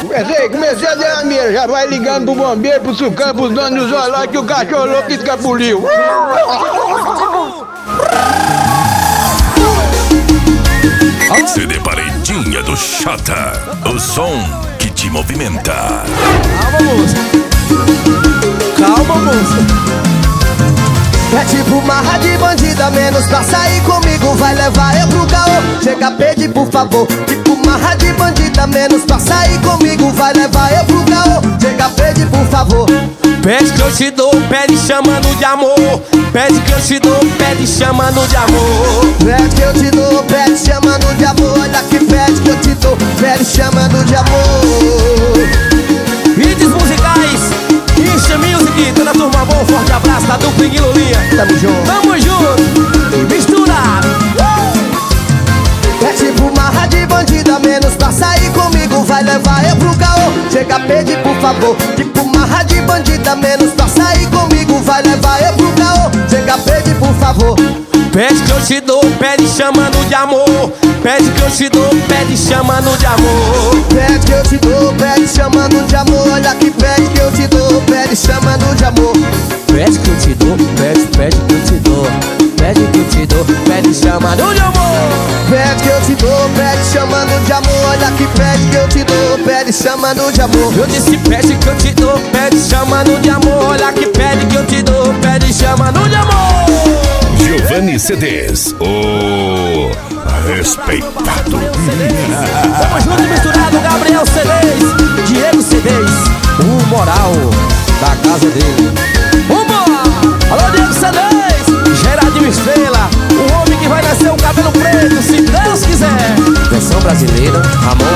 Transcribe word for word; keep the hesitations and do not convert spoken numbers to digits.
Comecei, comecei a dar a mira, já vai ligando pro bombeiro, pro sucão, pros donos do zoológico, que o cachorro louco escapuliu. C D Paredinha do Xota, o som que te movimenta. Calma, moça. Calma, moça. É tipo marra de bandida, menos pra sair comigo, vai levar eu pro caô. Chega, pede por favor. Tipo marra de bandida, menos pra sair comigo, vai levar eu pro caô. Chega, pede por favor. Pede que eu te dou, pede chamando de amor. Pede que eu te dou, pede chamando de amor. Pede que eu te dou, pede chamando de amor. Olha que pede que eu te dou, pede chamando de amor. Hits musicais, Insta Music, toda a turma boa, um forte abraço da dupla e Lulinha. Tamo junto, tamo junto e misturado. É tipo marra de bandida, menos pra sair comigo, vai levar eu pro caô. Chega, pede por favor. Tipo marra de bandida, menos pra sair comigo, vai levar eu pro caô. Chega, pede por favor. Pede que eu te dou, pede chamando de amor. Pede que eu te dou, pede chamando de amor. Pede que eu te dou, pede chamando de amor. Olha que pede que eu te dou, pede chamando de amor. Pede que eu te dou, pede, pede que eu te dou. Pede que eu te dou, pede chamando de amor. Pede que eu te dou, pede chamando de amor. Olha que pede que eu te dou, pede chamando de amor. Eu disse pede que eu te dou, pede chamando de amor. Olha que pede que eu te dou, pede chamando de amor. Giovanni C Ds, o respeitado. Tamo junto e misturado, Gabriel C Ds, Diego C Ds, o moral da casa dele. Vambora! Alô, Diego C Ds, Gerardinho Estrela, o homem que vai nascer o cabelo preto, se Deus quiser. Versão brasileira, Ramon